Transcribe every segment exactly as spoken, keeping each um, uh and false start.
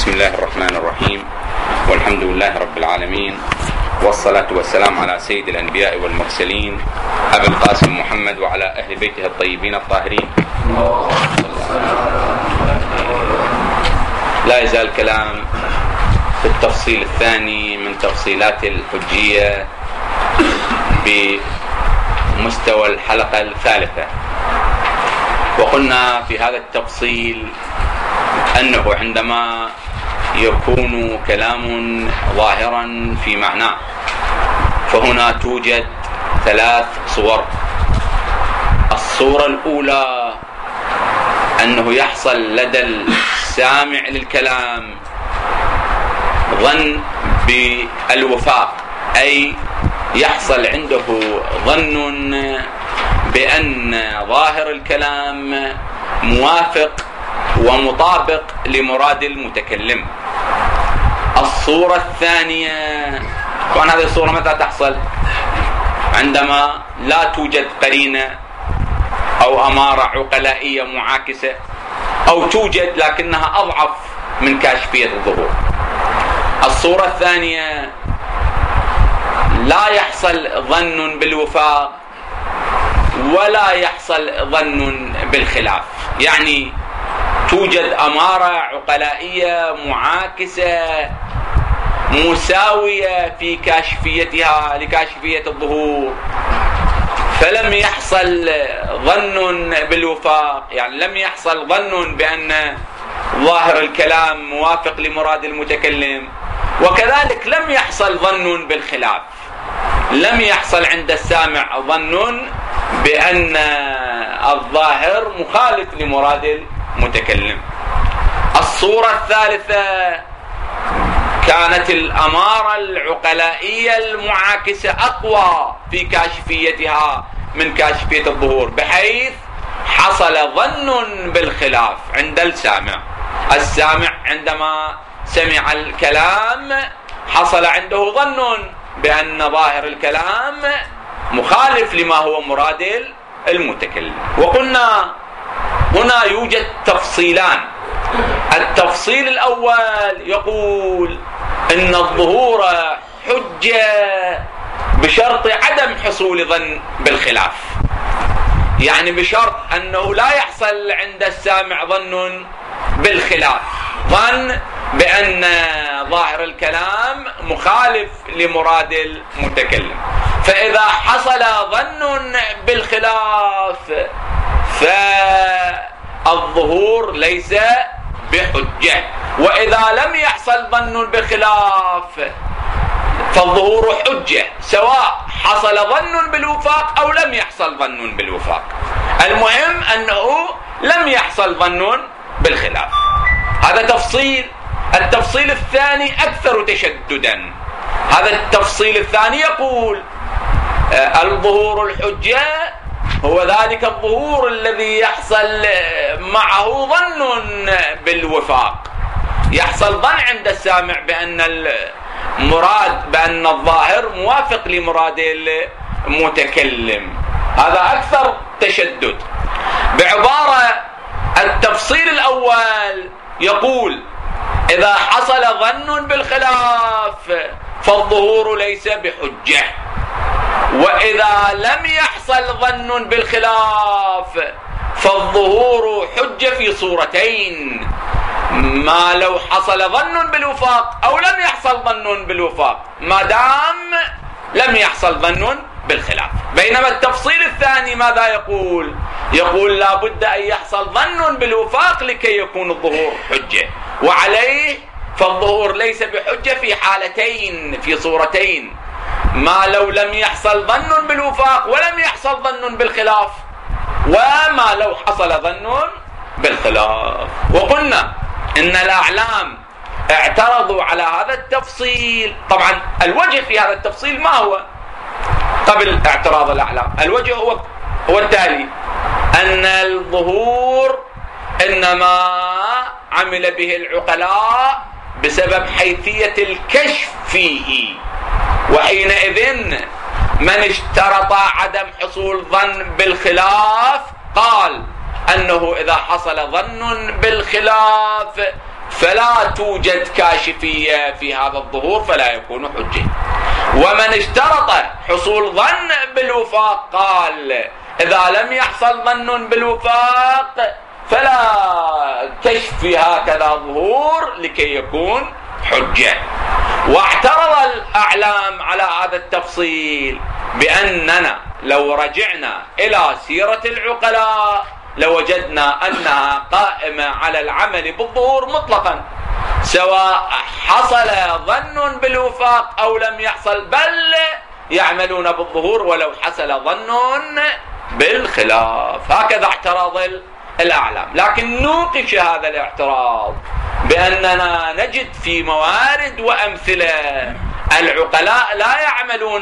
بسم الله الرحمن الرحيم، والحمد لله رب العالمين، والصلاة والسلام على سيد الأنبياء والمرسلين أبي القاسم محمد وعلى أهل بيته الطيبين الطاهرين. لا يزال الكلام في التفصيل الثاني من تفصيلات الحجية بمستوى الحلقة الثالثة، وقلنا في هذا التفصيل أنه عندما يكون كلام ظاهرا في معناه فهنا توجد ثلاث صور. الصورة الأولى أنه يحصل لدى السامع للكلام ظن بالوفاق، أي يحصل عنده ظن بأن ظاهر الكلام موافق ومطابق لمراد المتكلم. الصورة الثانية، وأن هذه الصورة متى تحصل؟ عندما لا توجد قرينة أو أمارة عقلائية معاكسة، أو توجد لكنها أضعف من كاشفية الظهور. الصورة الثانية لا يحصل ظن بالوفاق ولا يحصل ظن بالخلاف، يعني توجد أمارة عقلائية معاكسة مساوية في كاشفيتها لكاشفية الظهور، فلم يحصل ظن بالوفاق، يعني لم يحصل ظن بأن ظاهر الكلام موافق لمراد المتكلم، وكذلك لم يحصل ظن بالخلاف، لم يحصل عند السامع ظن بأن الظاهر مخالف لمراد المتكلم. الصورة الثالثة كانت الأمارة العقلائية المعاكسة أقوى في كاشفيتها من كاشفية الظهور، بحيث حصل ظن بالخلاف عند السامع. السامع عندما سمع الكلام حصل عنده ظن بأن ظاهر الكلام مخالف لما هو مراد المتكلم. وقلنا هنا يوجد تفصيلان. التفصيل الأول يقول إن الظهور حجة بشرط عدم حصول ظن بالخلاف، يعني بشرط أنه لا يحصل عند السامع ظن بالخلاف، ظن بأن ظاهر الكلام مخالف لمراد المتكلم. فإذا حصل ظن بالخلاف فالظهور ليس بحجة، وإذا لم يحصل ظن بالخلاف فالظهور حجة، سواء حصل ظن بالوفاق أو لم يحصل ظن بالوفاق. المهم أنه لم يحصل ظن بالخلاف. هذا تفصيل. التفصيل الثاني أكثر تشددا. هذا التفصيل الثاني يقول الظهور الحجة هو ذلك الظهور الذي يحصل معه ظن بالوفاق، يحصل ظن عند السامع بأن المراد بأن الظاهر موافق لمراد المتكلم. هذا أكثر تشدد. بعبارة، التفصيل الأول يقول إذا حصل ظن بالخلاف فالظهور ليس بحجة، وإذا لم يحصل ظن بالخلاف فالظهور حجة في صورتين: ما لو حصل ظن بالوفاق أو لم يحصل ظن بالوفاق، ما دام لم يحصل ظن بالخلاف. بينما التفصيل الثاني ماذا يقول؟ يقول لا بد أن يحصل ظن بالوفاق لكي يكون الظهور حجة، وعليه فالظهور ليس بحجة في حالتين، في صورتين: ما لو لم يحصل ظن بالوفاق ولم يحصل ظن بالخلاف، وما لو حصل ظن بالخلاف. وقلنا إن الأعلام اعترضوا على هذا التفصيل. طبعا الوجه في هذا التفصيل ما هو؟ قبل اعتراض الأعلام الوجه هو هو التالي: أن الظهور إنما عمل به العقلاء بسبب حيثية الكشف فيه، وحينئذ من اشترط عدم حصول ظن بالخلاف قال أنه إذا حصل ظن بالخلاف فلا توجد كاشفية في هذا الظهور فلا يكون حجة. ومن اشترط حصول ظن بالوفاق قال إذا لم يحصل ظن بالوفاق فلا كشف في هكذا ظهور لكي يكون حجة. واعترض الأعلام على هذا التفصيل بأننا لو رجعنا إلى سيرة العقلاء لوجدنا أنها قائمة على العمل بالظهور مطلقا، سواء حصل ظن بالوفاق أو لم يحصل، بل يعملون بالظهور ولو حصل ظن بالخلاف. هكذا اعتراض الأعلام. لكن نوقش هذا الاعتراض بأننا نجد في موارد وأمثلة العقلاء لا يعملون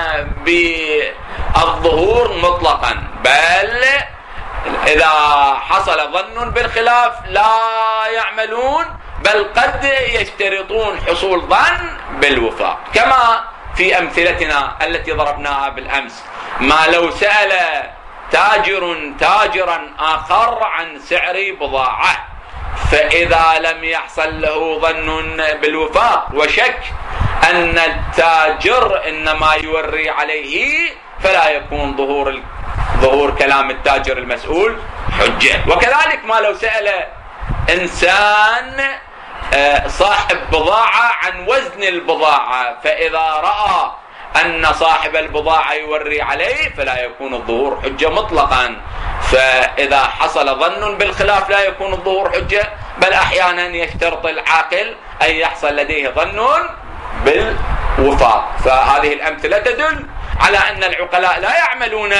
بالظهور مطلقا، بل إذا حصل ظن بالخلاف لا يعملون، بل قد يشترطون حصول ظن بالوفاق، كما في أمثلتنا التي ضربناها بالأمس. ما لو سأل تاجر تاجرا آخر عن سعر بضاعة، فإذا لم يحصل له ظن بالوفاق وشك أن التاجر إنما يوري عليه، فلا يكون ظهور ظهور كلام التاجر المسؤول حجة. وكذلك ما لو سأل إنسان صاحب بضاعة عن وزن البضاعة، فإذا رأى أن صاحب البضاعة يوري عليه فلا يكون الظهور حجة مطلقا. فإذا حصل ظن بالخلاف لا يكون الظهور حجة، بل أحيانا يشترط العاقل أن يحصل لديه ظن بالوفاق. فهذه الأمثلة تدل على أن العقلاء لا يعملون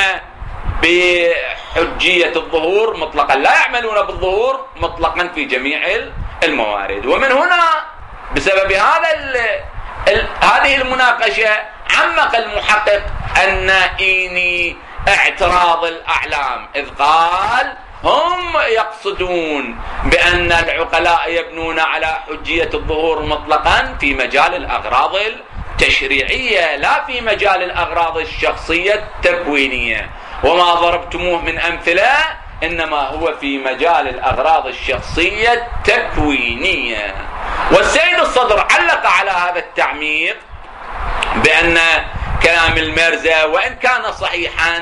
بحجية الظهور مطلقا، لا يعملون بالظهور مطلقا في جميع الموارد. ومن هنا بسبب هذا ال ال هذه المناقشة عمق المحقق النائيني اعتراض الأعلام، إذ قال هم يقصدون بأن العقلاء يبنون على حجية الظهور مطلقا في مجال الأغراض التشريعية، لا في مجال الأغراض الشخصية التكوينية. وما ضربتموه من أمثلة إنما هو في مجال الأغراض الشخصية التكوينية. والسيد الصدر علق على هذا التعميق بأن كلام الميرزا وإن كان صحيحا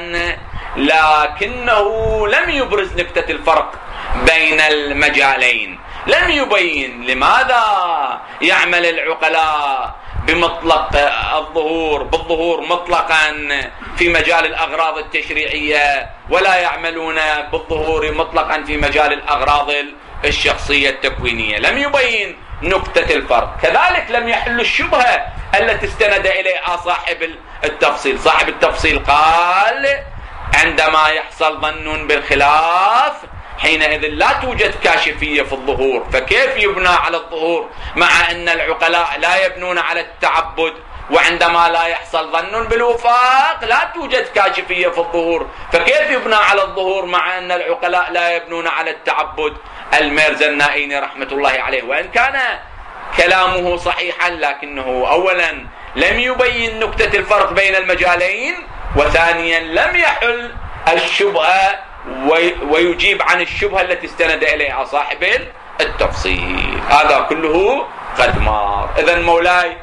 لكنه لم يبرز نكتة الفرق بين المجالين، لم يبين لماذا يعمل العقلاء بمطلق الظهور بالظهور مطلقا في مجال الأغراض التشريعية ولا يعملون بالظهور مطلقا في مجال الأغراض الشخصية التكوينية. لم يبين نكتة الفرق. كذلك لم يحل الشبهة التي استند إليها صاحب التفصيل. صاحب التفصيل قال عندما يحصل ظن بالخلاف حينئذ لا توجد كاشفية في الظهور، فكيف يبنى على الظهور مع أن العقلاء لا يبنون على التعبد؟ وعندما لا يحصل ظن بالوفاق لا توجد كاشفية في الظهور، فكيف يبنى على الظهور مع أن العقلاء لا يبنون على التعبد؟ الميرزا النائيني رحمة الله عليه وإن كان كلامه صحيحا لكنه أولا لم يبين نكتة الفرق بين المجالين، وثانيا لم يحل الشبهة ويجيب عن الشبهة التي استند إليها صاحب التفصيل. هذا كله قد مار. إذن مولاي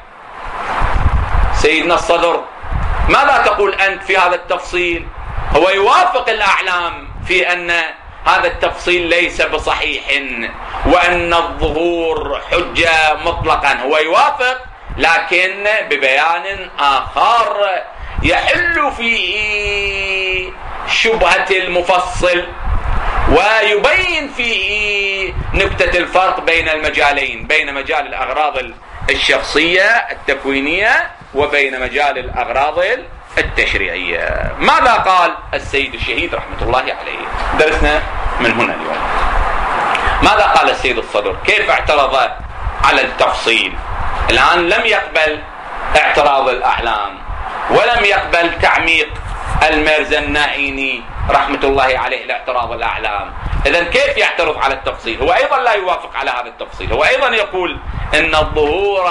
سيدنا الصدر ماذا تقول أنت في هذا التفصيل؟ هو يوافق الأعلام في أن هذا التفصيل ليس بصحيح وأن الظهور حجة مطلقا، هو يوافق لكن ببيان آخر يحل فيه شبهة المفصل ويبين فيه نكتة الفرق بين المجالين، بين مجال الأغراض الشخصية التكوينية وبين مجال الأغراض التشريعية. ماذا قال السيد الشهيد رحمة الله عليه؟ درسنا من هنا اليوم. ماذا قال السيد الصدر؟ كيف اعترض على التفصيل؟ الآن لم يقبل اعتراض الأعلام ولم يقبل تعميق الميرزا النائيني رحمة الله عليه لاعتراض الأعلام. إذن كيف يعترض على التفصيل؟ هو أيضا لا يوافق على هذا التفصيل، هو أيضا يقول إن الظهور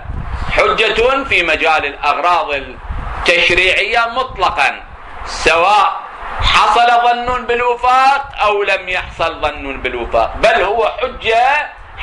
حجة في مجال الأغراض التشريعية مطلقا سواء حصل ظن بالوفاق أو لم يحصل ظن بالوفاق، بل هو حجة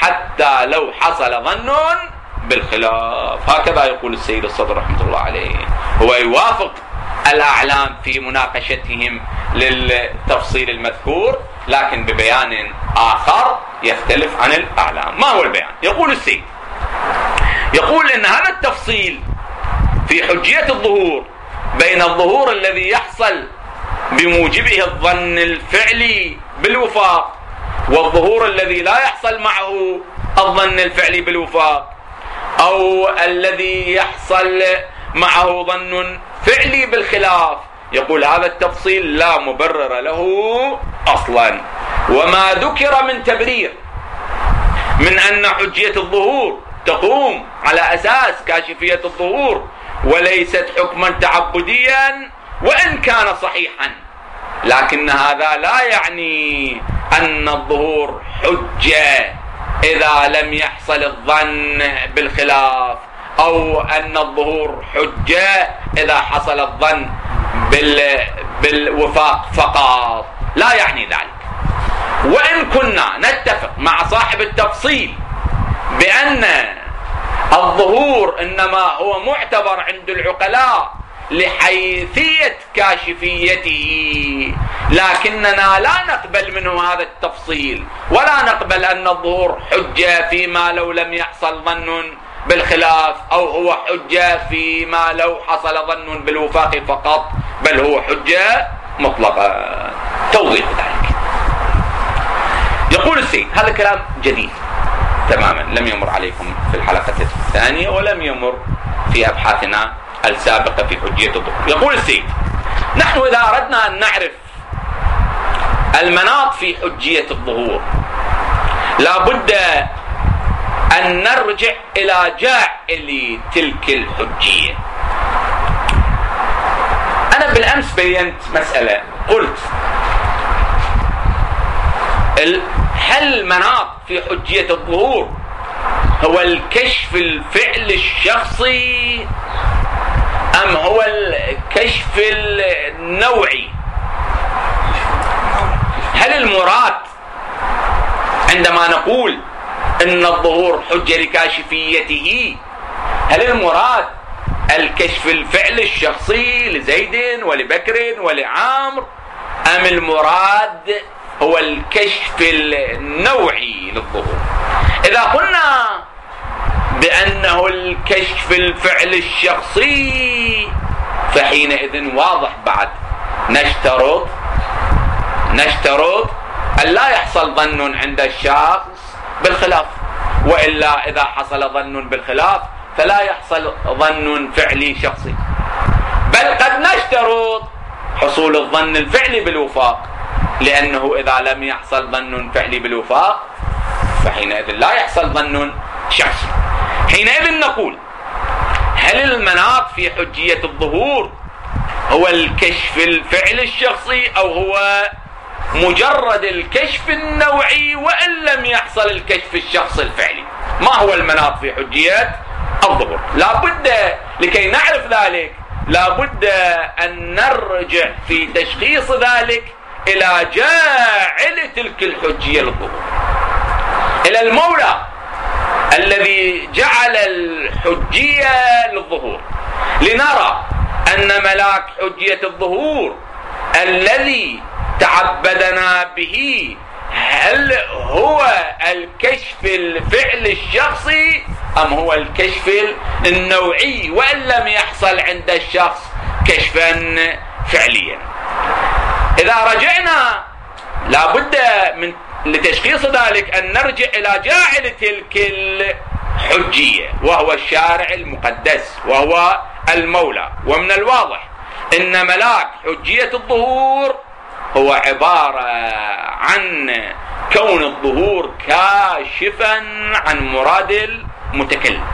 حتى لو حصل ظن بالخلاف. هكذا يقول السيد الصدر رحمة الله عليه. هو يوافق الأعلام في مناقشتهم للتفصيل المذكور، لكن ببيان آخر يختلف عن الأعلام. ما هو البيان؟ يقول السيد، يقول إن هذا التفصيل في حجية الظهور بين الظهور الذي يحصل بموجبه الظن الفعلي بالوفاق والظهور الذي لا يحصل معه الظن الفعلي بالوفاق، أو الذي يحصل معه ظن فعلي بالخلاف، يقول هذا التفصيل لا مبرر له أصلا. وما ذكر من تبرير من أن حجية الظهور تقوم على أساس كاشفية الظهور وليست حكما تعبديا وإن كان صحيحا، لكن هذا لا يعني أن الظهور حجة إذا لم يحصل الظن بالخلاف، أو أن الظهور حجة إذا حصل الظن بال... بالوفاق فقط، لا يعني ذلك. وإن كنا نتفق مع صاحب التفصيل بأن الظهور إنما هو معتبر عند العقلاء لحيثية كاشفيته، لكننا لا نقبل منه هذا التفصيل، ولا نقبل أن الظهور حجة فيما لو لم يحصل ظن بالخلاف، أو هو حجة فيما لو حصل ظن بالوفاق فقط، بل هو حجة مطلقة. توضيح ذلك. يقول السيد هذا كلام جديد تماما، لم يمر عليكم في الحلقة الثانية ولم يمر في أبحاثنا السابقة في حجية الظهور. يقول السيد نحن إذا أردنا أن نعرف المناط في حجية الظهور لا بد أن نرجع إلى جاعل تلك الحجية. أنا بالأمس بينت مسألة، قلت هل المناط في حجية الظهور هو الكشف الفعل الشخصي أم هو الكشف النوعي؟ هل المراد عندما نقول إن الظهور حجة لكاشفيته، هل المراد الكشف الفعل الشخصي لزيد ولبكر ولعامر، أم المراد هو الكشف النوعي للظهور؟ إذا قلنا بأنه الكشف الفعل الشخصي فحينئذ واضح بعد نشترط نشترط أن لا يحصل ظن عند الشخص بالخلاف، وإلا إذا حصل ظن بالخلاف فلا يحصل ظن فعلي شخصي، بل قد نشترط حصول الظن الفعلي بالوفاق، لأنه إذا لم يحصل ظن فعلي بالوفاق فحينئذ لا يحصل ظن شخصي. حينئذ نقول هل المناط في حجية الظهور هو الكشف الفعل الشخصي أو هو مجرد الكشف النوعي وإن لم يحصل الكشف الشخصي الفعلي؟ ما هو المناط في حجية الظهور؟ لا بد لكي نعرف ذلك لا بد أن نرجع في تشخيص ذلك إلى جاعل تلك الحجية للظهور، إلى المولى الذي جعل الحجية للظهور، لنرى أن ملاك حجية الظهور الذي تعبدنا به هل هو الكشف الفعل الشخصي أم هو الكشف النوعي وإن لم يحصل عند الشخص كشفا فعليا. إذا رجعنا لابد من لتشخيص ذلك أن نرجع إلى جاعل تلك الحجية وهو الشارع المقدس وهو المولى. ومن الواضح أن ملاك حجية الظهور هو عبارة عن كون الظهور كاشفا عن مراد المتكلم.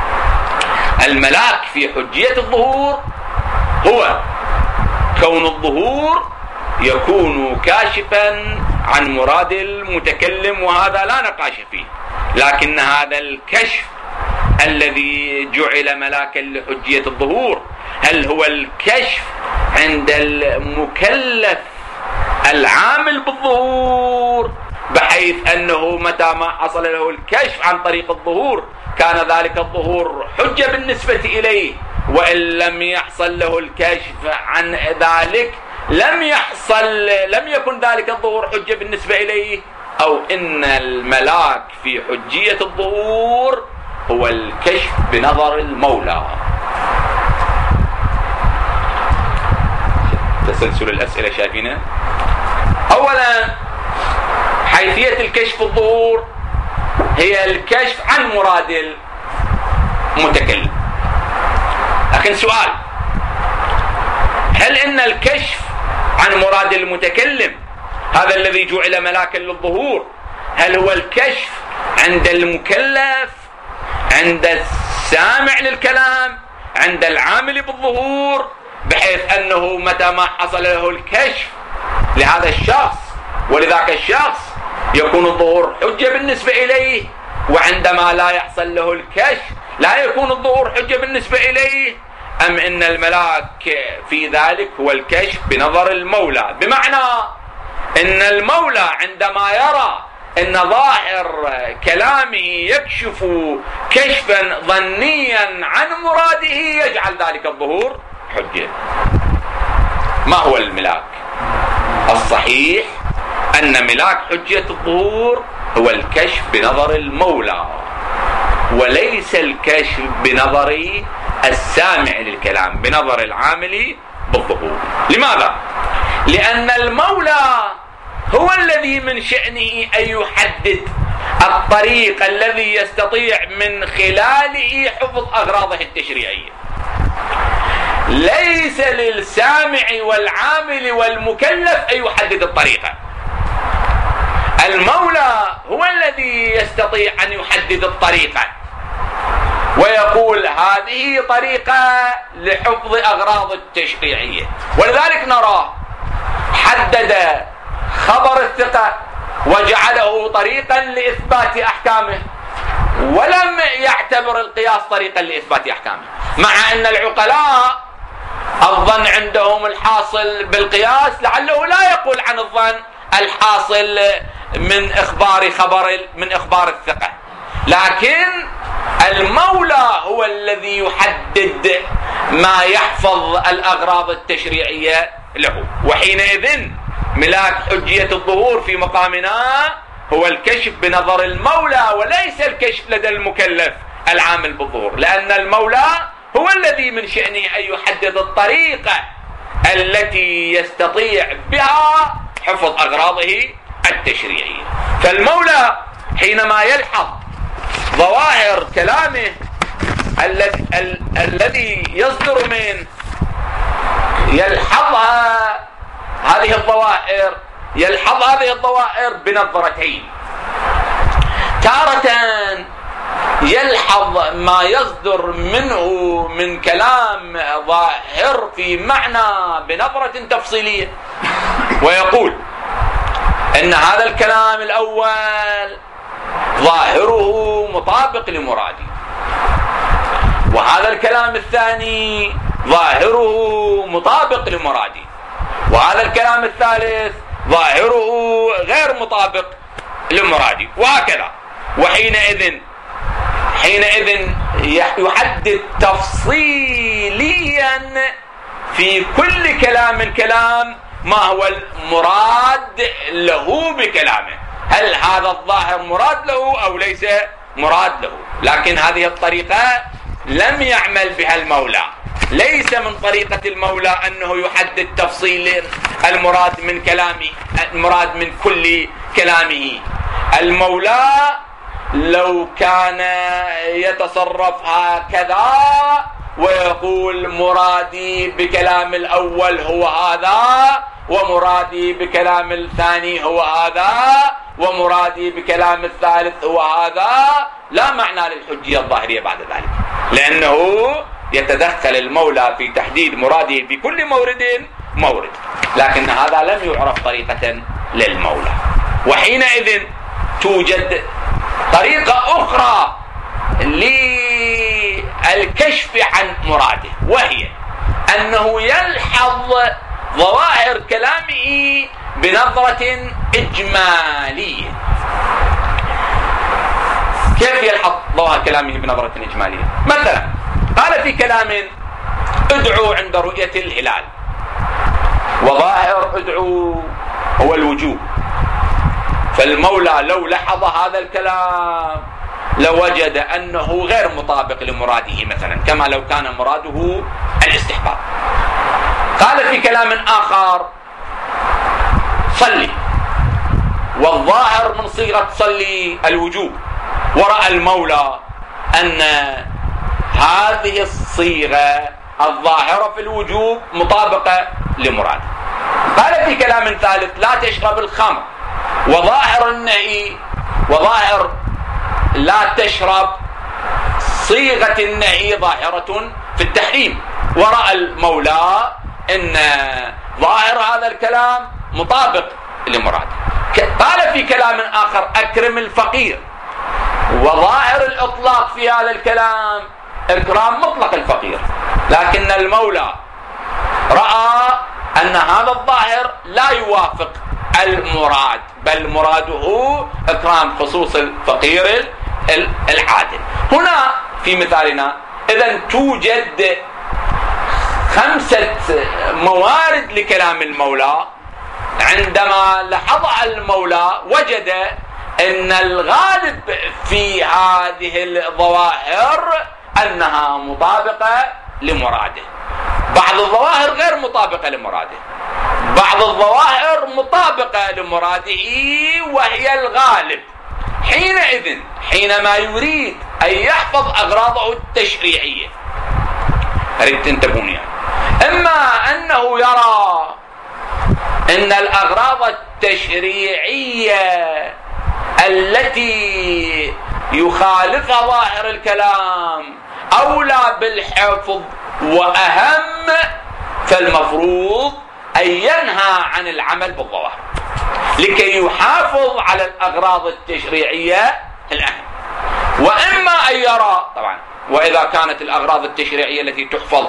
الملاك في حجية الظهور هو كون الظهور يكون كاشفا عن مراد المتكلم، وهذا لا نقاش فيه، لكن هذا الكشف الذي جعل ملاكا لحجية الظهور هل هو الكشف عند المكلف العامل بالظهور بحيث أنه متى ما حصل له الكشف عن طريق الظهور كان ذلك الظهور حجة بالنسبة إليه، وإن لم يحصل له الكشف عن ذلك لم يحصل لم يكن ذلك الظهور حجة بالنسبة إليه، أو إن الملاك في حجية الظهور هو الكشف بنظر المولى. تسلسل الأسئلة شايفينه. أولا حيثية الكشف الظهور هي الكشف عن مراد المتكلم. لكن سؤال، هل إن الكشف عن مراد المتكلم هذا الذي جعل ملاكا للظهور هل هو الكشف عند المكلف، عند السامع للكلام، عند العامل بالظهور، بحيث أنه متى ما حصل له الكشف لهذا الشخص ولذاك الشخص يكون الظهور حجة بالنسبة إليه، وعندما لا يحصل له الكشف لا يكون الظهور حجة بالنسبة إليه؟ أم إن الملاك في ذلك هو الكشف بنظر المولى، بمعنى إن المولى عندما يرى إن ظاهر كلامه يكشف كشفا ظنيا عن مراده يجعل ذلك الظهور حجة. ما هو الملاك؟ الصحيح أن ملاك حجة الظهور هو الكشف بنظر المولى، وليس الكشف بنظر السامع للكلام، بنظر العامل بالظهور. لماذا؟ لأن المولى هو الذي من شأنه أن يحدد الطريق الذي يستطيع من خلاله حفظ أغراضه التشريعية. ليس للسامع والعامل والمكلف أن يحدد الطريقة. المولى هو الذي يستطيع أن يحدد الطريقة ويقول هذه طريقة لحفظ أغراض التشريعية. ولذلك نرى حدد خبر الثقة وجعله طريقا لإثبات أحكامه، ولم يعتبر القياس طريقا لإثبات أحكامه، مع أن العقلاء الظن عندهم الحاصل بالقياس لعله لا يقول عن الظن الحاصل من إخبار خبر من إخبار الثقة، لكن المولى هو الذي يحدد ما يحفظ الأغراض التشريعية له. وحينئذ ملاك حجية الظهور في مقامنا هو الكشف بنظر المولى وليس الكشف لدى المكلف العامل بالظهور، لأن المولى هو الذي من شأنه أن يحدد الطريقة التي يستطيع بها حفظ أغراضه التشريعية. فالمولى حينما يلحظ ظواهر كلامه الذي الذي يصدر من يلحظها هذه الظواهر يلحظ هذه الظواهر بنظرتين. تارة يلحظ ما يصدر منه من كلام ظاهر في معنى بنظرة تفصيلية، ويقول إن هذا الكلام الأول ظاهره مطابق لمرادي، وهذا الكلام الثاني ظاهره مطابق لمرادي، وهذا الكلام الثالث ظاهره غير مطابق لمرادي، وهكذا. وحينئذ حينئذ يحدد تفصيليا في كل كلام من كلام ما هو المراد له بكلامه، هل هذا الظاهر مراد له أو ليس مراد له. لكن هذه الطريقة لم يعمل بها المولى، ليس من طريقة المولى أنه يحدد تفصيل المراد من كلامه المراد من كل كلامه. المولى لو كان يتصرف هكذا ويقول مرادي بكلام الأول هو هذا، ومرادي بكلام الثاني هو هذا، ومرادي بكلام الثالث هو هذا، لا معنى للحجية الظاهرية بعد ذلك، لأنه يتدخل المولى في تحديد مراده في كل مورد مورد، لكن هذا لم يعرف طريقة للمولى. وحينئذ توجد طريقة أخرى للكشف عن مراده، وهي أنه يلحظ ظواهر كلامه بنظرة إجمالية. كيف يلحظ ضوء كلامه بنظرة إجمالية؟ مثلا قال في كلام: ادعوا عند رؤية الهلال، وظاهر ادعوا هو الوجوب، فالمولى لو لحظ هذا الكلام لوجد أنه غير مطابق لمراده، مثلا كما لو كان مراده الاستحباب. قال في كلام آخر: صلي، والظاهر من صيغة صلي الوجوب، ورأى المولى أن هذه الصيغة الظاهرة في الوجوب مطابقة لمراده. قال في كلام ثالث: لا تشرب الخمر، وظاهر النهي وظاهر لا تشرب صيغة النهي ظاهرة في التحريم، ورأى المولى أن ظاهر هذا الكلام مطابق لمراده. قال في كلام آخر: أكرم الفقير، وظاهر الإطلاق في هذا الكلام إكرام مطلق الفقير، لكن المولى رأى أن هذا الظاهر لا يوافق المراد، بل مراده إكرام خصوص الفقير العادل. هنا في مثالنا إذن توجد خمسة موارد لكلام المولى. عندما لحظ المولى وجد أن الغالب في هذه الظواهر أنها مطابقة لمراده، بعض الظواهر غير مطابقة لمراده، بعض الظواهر مطابقة لمراده وهي الغالب. حينئذ حينما يريد أن يحفظ أغراضه التشريعية، أريد تنتبهون يعني، إما أنه يرى أن الأغراض التشريعية التي يخالفها ظاهر الكلام أولى بالحفظ وأهم، فالمفروض أن ينهى عن العمل بالظواهر لكي يحافظ على الأغراض التشريعية الأهم. وإما أن يرى طبعا، وإذا كانت الأغراض التشريعية التي تحفظ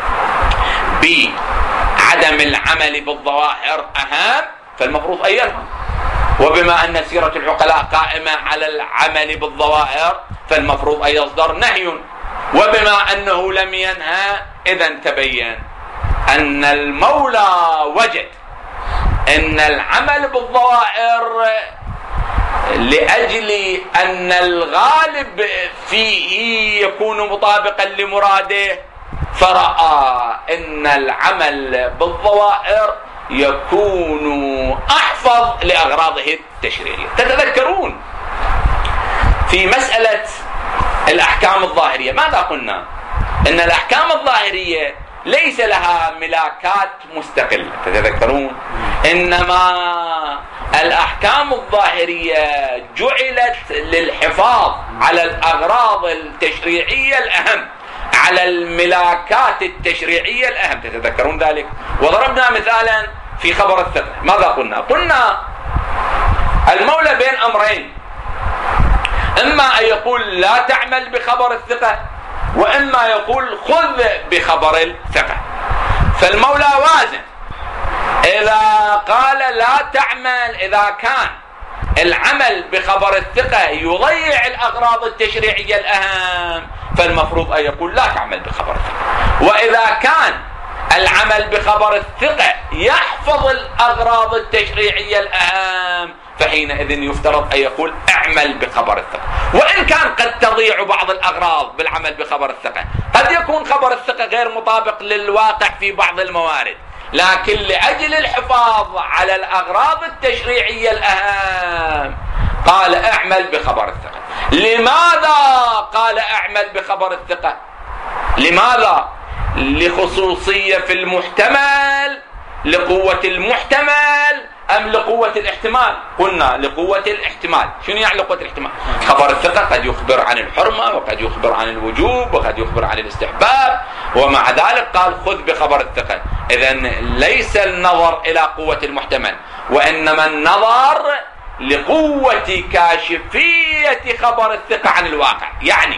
بعدم العمل بالظواهر أهم، فالمفروض أن ينهى. وبما أن سيرة العقلاء قائمة على العمل بالظواهر فالمفروض أن يصدر نهي. وبما أنه لم ينهى إذن تبين أن المولى وجد أن العمل بالظواهر لأجل أن الغالب فيه يكون مطابقا لمراده، فرأى أن العمل بالظواهر يكون أحفظ لأغراضه التشريعية. تتذكرون في مسألة الأحكام الظاهرية ماذا قلنا؟ أن الأحكام الظاهرية ليس لها ملاكات مستقلة، تتذكرون؟ إنما الأحكام الظاهرية جعلت للحفاظ على الأغراض التشريعية الأهم، على الملاكات التشريعية الأهم، تتذكرون ذلك؟ وضربنا مثالا في خبر الثقة. ماذا قلنا؟ قلنا المولى بين أمرين: إما أن يقول لا تعمل بخبر الثقة، وإما يقول خذ بخبر الثقة. فالمولى وازن، إذا قال لا تعمل، إذا كان العمل بخبر الثقة يضيع الأغراض التشريعية الأهم فالمفروض أن يقول لا تعمل بخبر الثقة. وإذا كان العمل بخبر الثقة يحفظ الأغراض التشريعية الأهم فحينئذ يفترض أن يقول اعمل بخبر الثقة. وإن كان قد تضيع بعض الأغراض بالعمل بخبر الثقة، قد يكون خبر الثقة غير مطابق للواقع في بعض الموارد، لكن لأجل الحفاظ على الأغراض التشريعية الأهم قال اعمل بخبر الثقة. لماذا قال اعمل بخبر الثقة؟ لماذا؟ لخصوصية في المحتمل، لقوة المحتمل، أم لقوة الاحتمال؟ قلنا لقوة الاحتمال. شنو يعني لقوة الاحتمال؟ خبر الثقة قد يخبر عن الحرمة، وقد يخبر عن الوجوب، وقد يخبر عن الاستحباب، ومع ذلك قال خذ بخبر الثقة. إذن ليس النظر إلى قوة المحتمل، وإنما النظر لقوة كاشفية خبر الثقة عن الواقع، يعني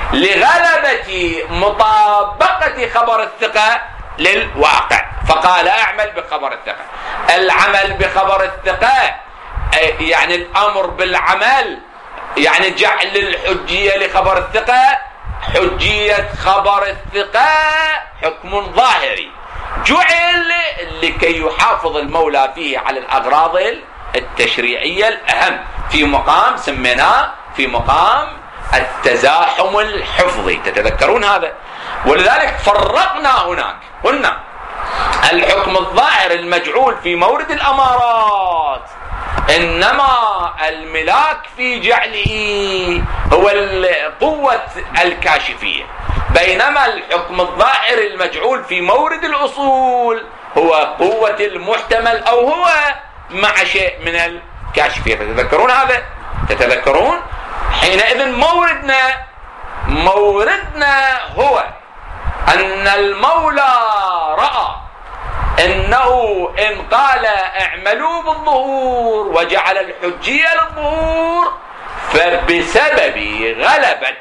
لغلبة مطابقة خبر الثقة للواقع، فقال اعمل بخبر الثقة. العمل بخبر الثقة، يعني الأمر بالعمل، يعني جعل الحجية لخبر الثقة. حجية خبر الثقة حكم ظاهري جعل لكي يحافظ المولى فيه على الأغراض التشريعية الأهم في مقام سميناه في مقام التزاحم الحفظي. تتذكرون هذا؟ ولذلك فرقنا هناك، قلنا الحكم الظاهر المجعول في مورد الأمارات إنما الملاك في جعله هو القوة الكاشفية، بينما الحكم الظاهر المجعول في مورد الأصول هو قوة المحتمل أو هو مع شيء من الكاشفية. تتذكرون هذا؟ تتذكرون؟ حينئذ موردنا موردنا هو أن المولى رأى إنه إن قال اعملوا بالظهور وجعل الحجية للظهور فبسبب غلبة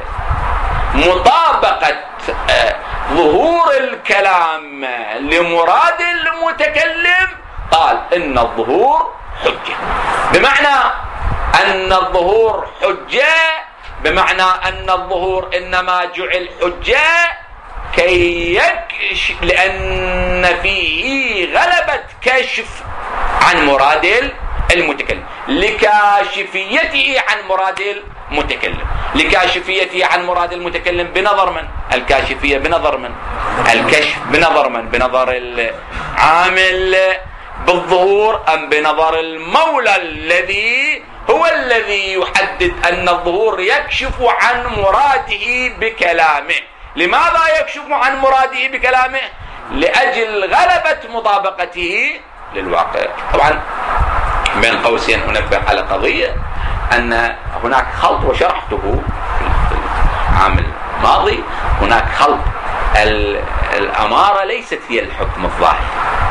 مطابقة ظهور الكلام لمراد المتكلم قال إن الظهور حجة، بمعنى أن الظهور حجة، بمعنى أن الظهور إنما جعل حجة كي يكشف، لأن فيه غلبة كشف عن مراد المتكلم، لكاشفيته عن مراد المتكلم، لكاشفيته عن مراد المتكلم بنظر من؟ الكاشفية بنظر من؟ الكشف بنظر من؟ بنظر العامل بالظهور أم بنظر المولى الذي هو الذي يحدد أن الظهور يكشف عن مراده بكلامه. لماذا يكشف عن مراده بكلامه؟ لأجل غلبة مطابقته للواقع. طبعا بين قوسين أنبه على قضية أن هناك خلط، وشرحته في العام الماضي، هناك خلط. الأمارة ليست هي الحكم الظاهر،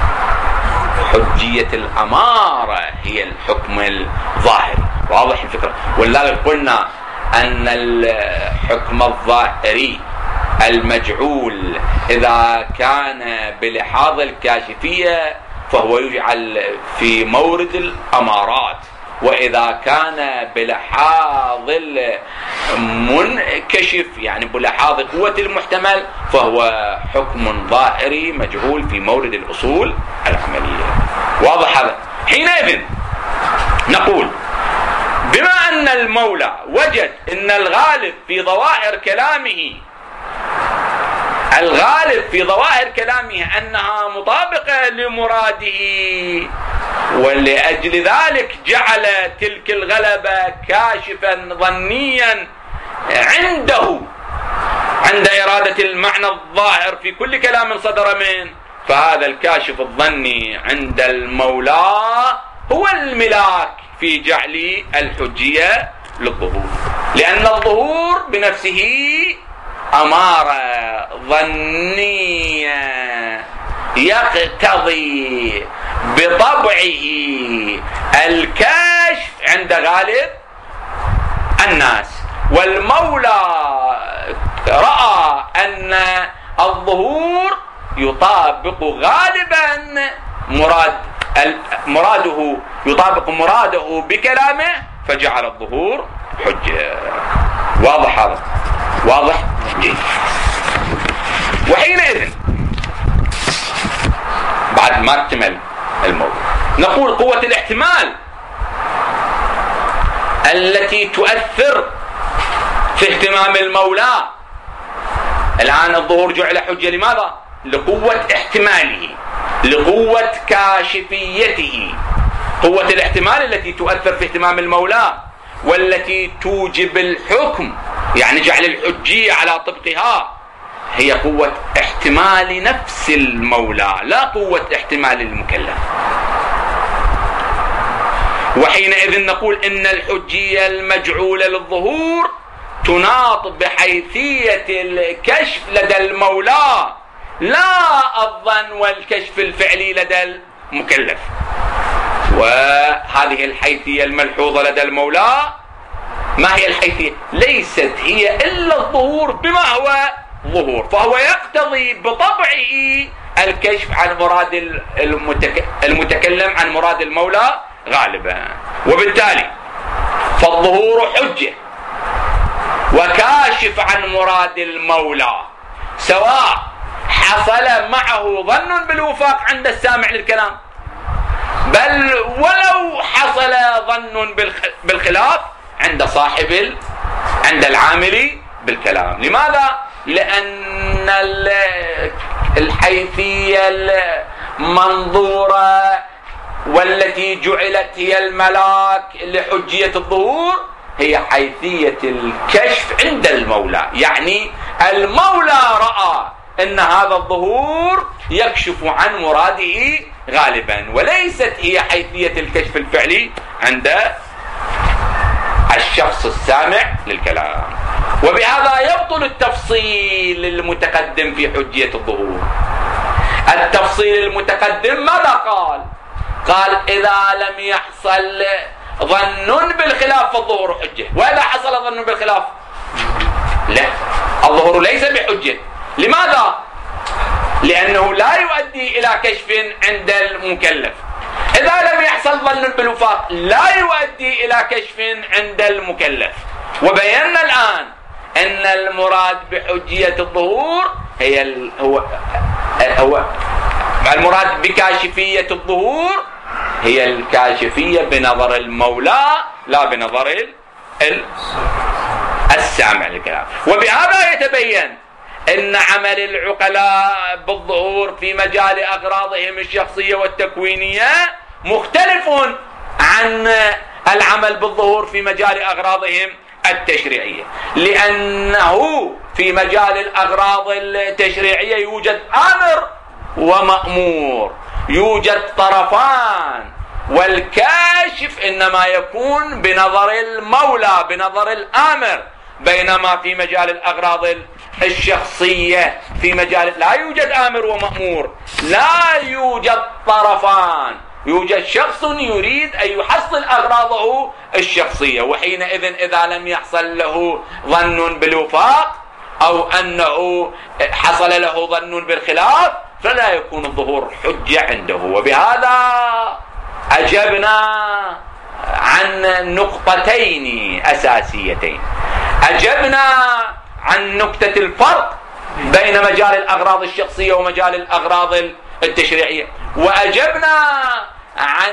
حجية الأمارة هي الحكم الظاهر. واضح الفكرة؟ ولذلك قلنا أن الحكم الظاهري المجعول إذا كان بلحاظ الكاشفية فهو يجعل في مورد الأمارات، وإذا كان بلحاظ المنكشف يعني بلحاظ قوة المحتمل فهو حكم ظاهري مجعول في مورد الأصول العملية. واضح هذا؟ حينئذ نقول بما أن المولى وجد أن الغالب في ظواهر كلامه الغالب في ظواهر كلامه أنها مطابقة لمراده، ولأجل ذلك جعل تلك الغلبة كاشفا ظنيا عنده عند إرادة المعنى الظاهر في كل كلام صدر منه، فهذا الكاشف الظني عند المولى هو الملاك في جعل الحجية للظهور، لأن الظهور بنفسه أمارة ظنية يقتضي بطبعه الكشف عند غالب الناس، والمولى رأى أن الظهور يطابق غالبا مراد مراده يطابق مراده بكلامه فجعل الظهور حجة. واضح هذا؟ واضح جيد. وحينئذ بعد ما اكتمل الموضوع نقول قوة الاحتمال التي تؤثر في اهتمام المولى. الآن الظهور جعل حجة لماذا؟ لقوة احتماله، لقوة كاشفيته. قوة الاحتمال التي تؤثر في اهتمام المولى والتي توجب الحكم يعني جعل الحجية على طبقها هي قوة احتمال نفس المولى لا قوة احتمال المكلف. وحينئذ نقول إن الحجية المجعولة للظهور تناط بحيثية الكشف لدى المولى لا الظن والكشف الفعلي لدى المكلف. وهذه الحيثية الملحوظة لدى المولى ما هي الحيثية؟ ليست هي إلا الظهور بما هو ظهور، فهو يقتضي بطبعه الكشف عن مراد المتك... المتكلم عن مراد المولى غالبا. وبالتالي فالظهور حجة وكاشف عن مراد المولى، سواء حصل معه ظن بالوفاق عند السامع للكلام، بل ولو حصل ظن بالخلاف عند صاحب ال... عند العامل بالكلام. لماذا؟ لأن الحيثية المنظورة والتي جعلت هي الملاك لحجية الظهور هي حيثية الكشف عند المولى، يعني المولى رأى أن هذا الظهور يكشف عن مراده غالبا، وليست هي حيثية الكشف الفعلي عند الشخص السامع للكلام. وبهذا يبطل التفصيل المتقدم في حجية الظهور. التفصيل المتقدم ماذا قال؟ قال إذا لم يحصل ظن بالخلاف فالظهور حجة، وإذا حصل ظن بالخلاف لا، الظهور ليس بحجة. لماذا؟ لأنه لا يؤدي إلى كشف عند المكلف. إذا لم يحصل ظن بالوفاق لا يؤدي إلى كشف عند المكلف. وبينا الآن أن المراد بحجية الظهور هي ال... هو هو المراد بكاشفية الظهور هي الكاشفية بنظر المولى لا بنظر ال... السامع للكلام. وبهذا يتبين أن عمل العقلاء بالظهور في مجال أغراضهم الشخصية والتكوينية مختلف عن العمل بالظهور في مجال أغراضهم التشريعية، لأنه في مجال الأغراض التشريعية يوجد آمر ومأمور، يوجد طرفان، والكاشف إنما يكون بنظر المولى بنظر الآمر، بينما في مجال الأغراض الشخصية في مجال لا يوجد آمر ومأمور، لا يوجد طرفان، يوجد شخص يريد أن يحصل أغراضه الشخصية، وحينئذ إذا لم يحصل له ظن بالوفاق أو أنه حصل له ظن بالخلاف فلا يكون الظهور حجة عنده. وبهذا أجبنا عن نقطتين أساسيتين. أجبنا عن نقطة الفرق بين مجال الأغراض الشخصية ومجال الأغراض التشريعية، وأجبنا عن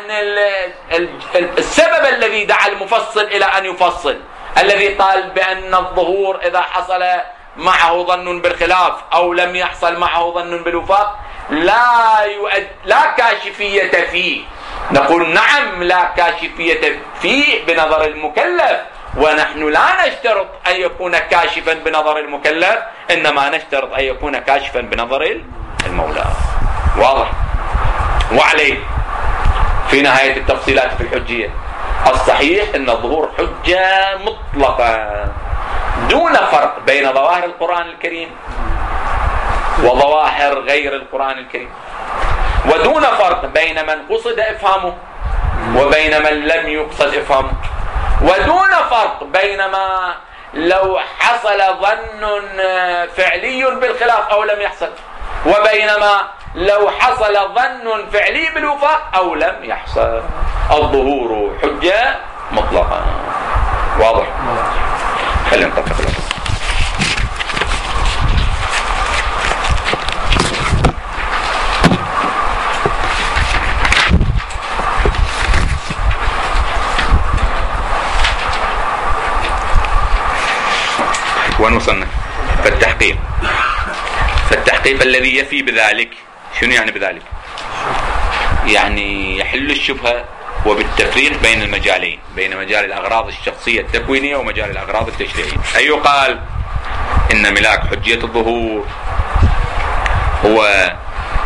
السبب الذي دعا المفصل إلى أن يفصل، الذي قال بأن الظهور إذا حصل معه ظن بالخلاف أو لم يحصل معه ظن بالوفاق لا يؤد... لا كاشفية فيه. نقول نعم لا كاشفية فيه بنظر المكلف، ونحن لا نشترط أن يكون كاشفا بنظر المكلف، إنما نشترط أن يكون كاشفا بنظر المولى. واضح؟ وعليه في نهاية التفصيلات في الحجية الصحيح أن الظهور حجة مطلقة دون فرق بين ظواهر القرآن الكريم وظواهر غير القرآن الكريم، ودون فرق بين من قصد إفهامه وبين من لم يقصد إفهامه، ودون فرق بينما لو حصل ظن فعلي بالخلاف أو لم يحصل، وبينما لو حصل ظن فعلي بالوفاق أو لم يحصل. الظهور حجة مطلقة. واضح؟ خلينا نطبق الأمر. وين وصلنا؟ فالتحقيق فالتحقيق الذي يفي بذلك. شنو يعني بذلك؟ يعني يحل الشبهة وبالتفريق بين المجالين، بين مجال الأغراض الشخصية التكوينية ومجال الأغراض التشريعية. أي يقال إن ملاك حجية الظهور هو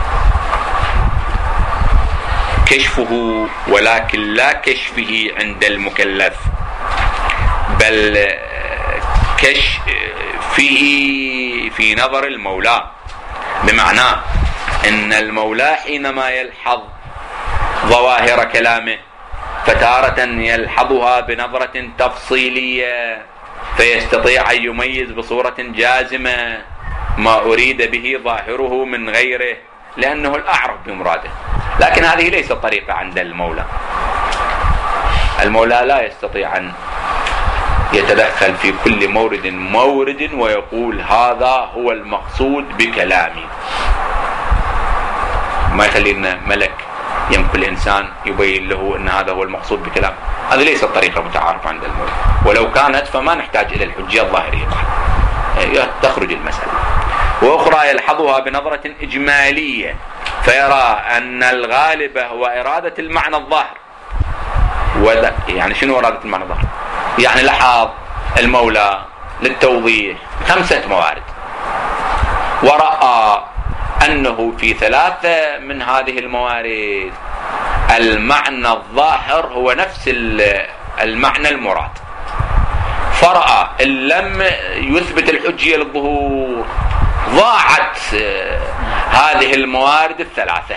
كشفه، ولكن لا كشفه عند المكلف، بل كشف فيه في نظر المولى، بمعنى ان المولى حينما يلحظ ظواهر كلامه فتارة يلحظها بنظرة تفصيلية فيستطيع ان يميز بصورة جازمة ما اريد به ظاهره من غيره، لأنه الأعرف بمراده. لكن هذه ليست طريقة عند المولى. المولى لا يستطيع أن يتدخل في كل مورد مورد ويقول هذا هو المقصود بكلامي. ما يخلي لنا ملك يمكن الإنسان يبين له أن هذا هو المقصود بكلام. هذه ليست طريقة متعارف عند المولى، ولو كانت فما نحتاج إلى الحجية الظاهرية بعد، تخرج المسألة. وأخرى يلحظها بنظرة إجمالية فيرى أن الغالب هو إرادة المعنى الظاهر. وذا يعني شنو إرادة المعنى الظاهر؟ يعني لحظ المولى للتوضيح خمسة موارد، ورأى أنه في ثلاثة من هذه الموارد المعنى الظاهر هو نفس المعنى المراد، فرأى إن لم يثبت الحجية للظهور ضاعت هذه الموارد الثلاثة،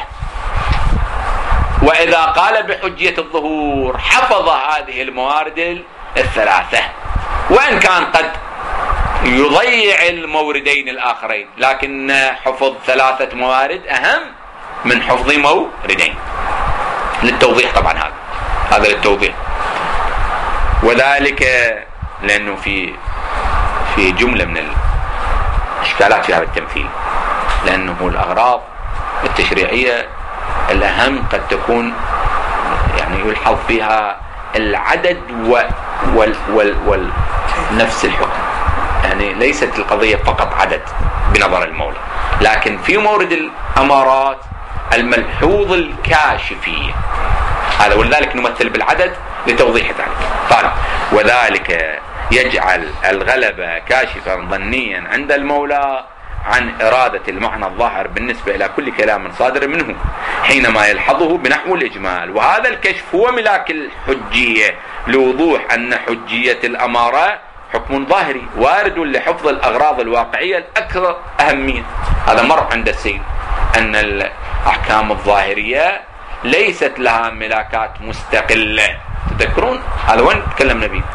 وإذا قال بحجية الظهور حفظ هذه الموارد الثلاثة، وإن كان قد يضيع الموردين الآخرين، لكن حفظ ثلاثة موارد أهم من حفظ موردين. للتوضيح طبعا، هذا هذا للتوضيح. وذلك لأنه في في جملة من الإشكالات في هذا التمثيل، لأنه الأغراض التشريعية الأهم قد تكون يعني يلحظ فيها العدد وال وال وال نفس الحكم، يعني ليست القضية فقط عدد بنظر المولى، لكن في مورد الأمارات الملحوظ الكاشفية هذا، ولذلك نمثل بالعدد لتوضيح ذلك. قال وذلك يجعل الغلبة كاشفا ظنيا عند المولى عن إرادة المعنى الظاهر بالنسبة إلى كل كلام صادر منه حينما يلحظه بنحو الإجمال. وهذا الكشف هو ملاك الحجية لوضوح أن حجية الأمارة حكم ظاهري وارد لحفظ الأغراض الواقعية الأكثر أهمية. هذا مر عند السيد أن الأحكام الظاهرية ليست لها ملاكات مستقلة. تذكرون هذا وين تكلمنا به؟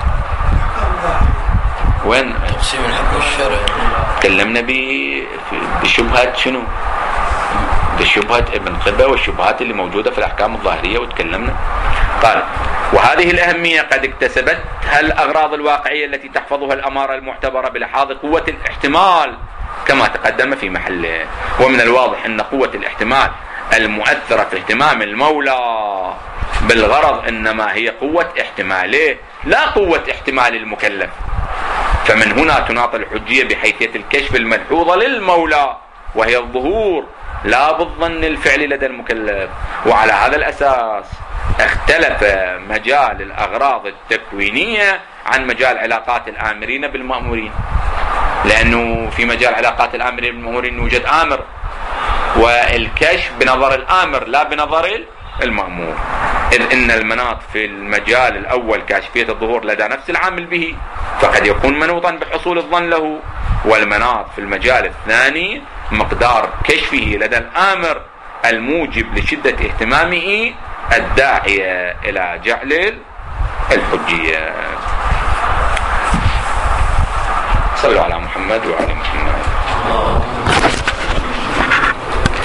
وين تقسيم الحكم الشرعي تكلمنا به بشبهة شنو؟ بشبهة ابن قبة والشبهات اللي موجودة في الأحكام الظاهرية، وتكلمنا. قال وهذه الأهمية قد اكتسبتها الأغراض الواقعية التي تحفظها الأمارة المعتبرة بلحاظ قوة الاحتمال كما تقدم في محله. ومن الواضح أن قوة الاحتمال المؤثرة في اهتمام المولى بالغرض إنما هي قوة احتماله لا قوة احتمال المكلف. فمن هنا تناط الحجية بحيثية الكشف الملحوظة للمولى وهي الظهور لا بالظن الفعلي لدى المكلف. وعلى هذا الأساس اختلف مجال الأغراض التكوينية عن مجال علاقات الآمرين بالمأمورين، لأنه في مجال علاقات الآمرين بالمأمورين يوجد آمر، والكشف بنظر الآمر لا بنظر المأمور، إذ إن المناط في المجال الأول كاشفية الظهور لدى نفس العامل به فقد يكون منوطا بحصول الظن له، والمناط في المجال الثاني مقدار كشفه لدى الآمر الموجب لشدة اهتمامه الداعية إلى جعل الحجية. صلوا على محمد وعلى محمد.